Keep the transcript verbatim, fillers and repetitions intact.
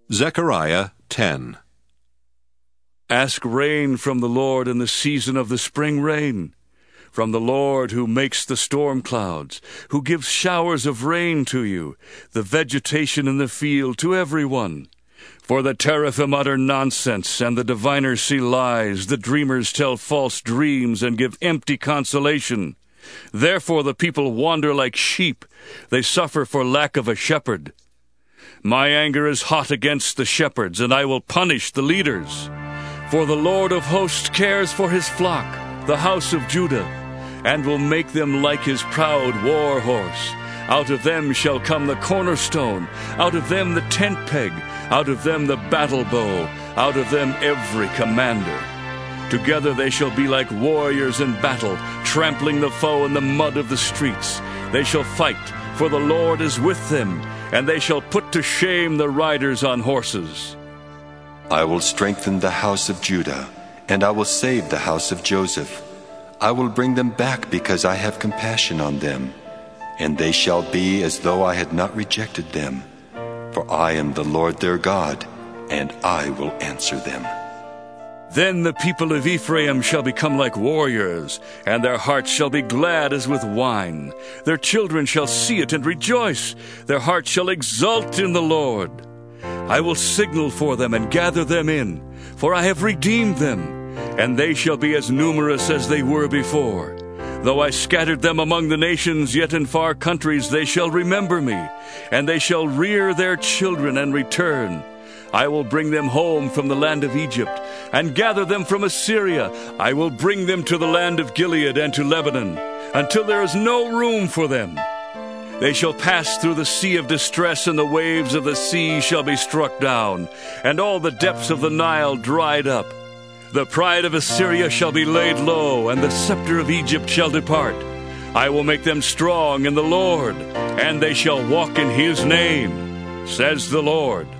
Zechariah ten. Ask rain from the Lord in the season of the spring rain, from the Lord who makes the storm clouds, who gives showers of rain to you, the vegetation in the field to everyone. For the teraphim utter nonsense, and the diviners see lies, the dreamers tell false dreams and give empty consolation. Therefore the people wander like sheep, they suffer for lack of a shepherd. My anger is hot against the shepherds, and I will punish the leaders. For the Lord of hosts cares for his flock, the house of Judah, and will make them like his proud war horse. Out of them shall come the cornerstone, out of them the tent peg, out of them the battle bow, out of them every commander. Together they shall be like warriors in battle, trampling the foe in the mud of the streets. They shall fight, for the Lord is with them, and they shall put to shame the riders on horses. I will strengthen the house of Judah, and I will save the house of Joseph. I will bring them back because I have compassion on them, and they shall be as though I had not rejected them. For I am the Lord their God, and I will answer them. Then the people of Ephraim shall become like warriors, and their hearts shall be glad as with wine. Their children shall see it and rejoice. Their hearts shall exult in the Lord. I will signal for them and gather them in, for I have redeemed them, and they shall be as numerous as they were before. Though I scattered them among the nations, yet in far countries they shall remember me, and they shall rear their children and return. I will bring them home from the land of Egypt, and gather them from Assyria. I will bring them to the land of Gilead and to Lebanon, until there is no room for them. They shall pass through the sea of distress, and the waves of the sea shall be struck down, and all the depths of the Nile dried up. The pride of Assyria shall be laid low, and the scepter of Egypt shall depart. I will make them strong in the Lord, and they shall walk in his name, says the Lord.